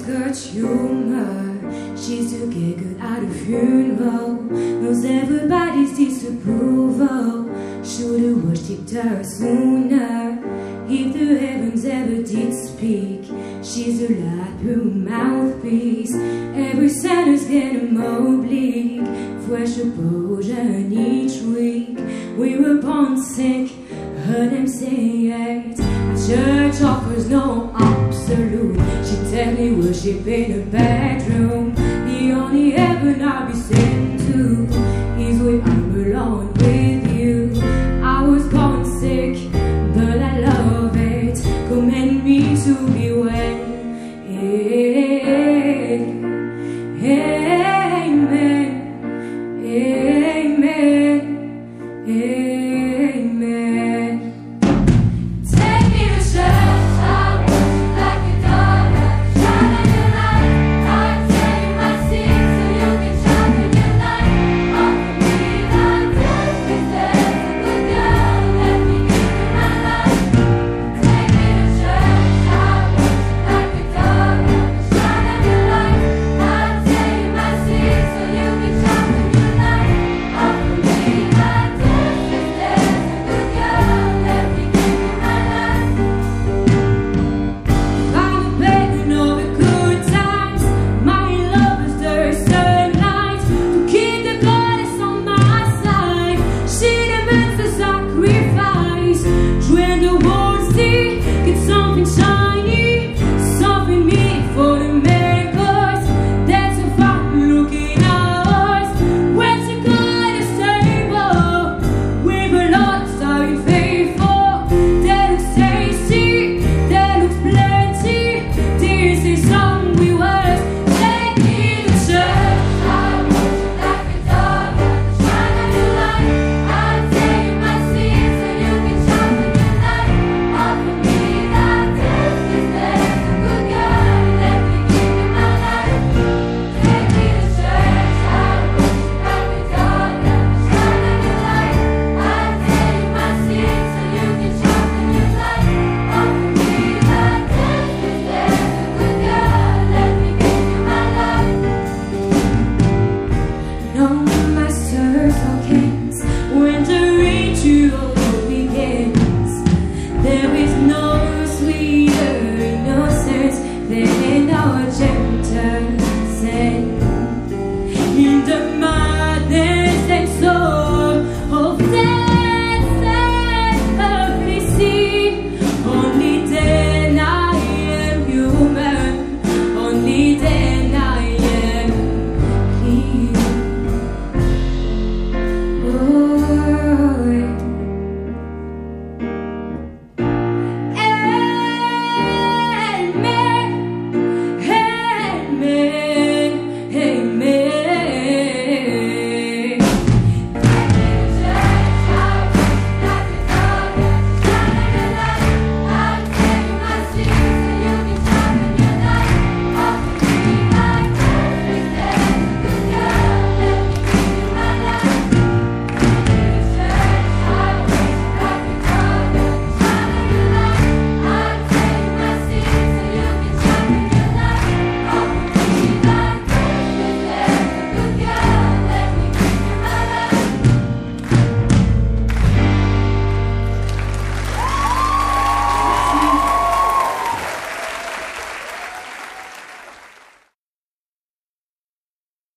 got humor. She's to get good at a funeral. Knows everybody's disapproval. Should've worshipped her sooner. If the heavens ever did speak, she's a light-through mouthpiece. Every sinner's getting more bleak. Fresh exposure each week. We were born sick, heard them say it. Church offers no absolute. She tell me worship in her bedroom. The only heaven I'll be sent to is where I belong with you. I was born sick, but I love it. Command me to be well. Amen. Amen. Amen. Take me to church, I'll worship like a daughter. Shine on your light, I'll tell you my sins so you can sharpen your light. Offer me the death, if there's a good girl, let me give you my life. Take me to church, I'll worship like a daughter. Shine on your light, I'll tell you my sins so you can sharpen your light. Offer me the death, if there's a good girl, let me give you my life. I'm a begging of the good times. My love is the sunlight to keep the goddess on my side. She demands the sacrifice. When the world see, get something shiny, something me for the makers. That's a fact looking ours. When the goddess table with a lot of starting faithful. That looks tasty, that looks plenty. This is song we was. Take me to church, I'll worship like a daughter. Shine on your light, I'll tell you my sins so you can sharpen your light. Offer me that death, if there's a good girl, let me give you my life. Take me to church, I'll worship like a daughter. Shine on your light, I'll tell you my sins so you can sharpen your light. Offer me that death, if there's a good girl, let me give you my life. No masters or kings, when the ritual begins, there is no sweeter innocence than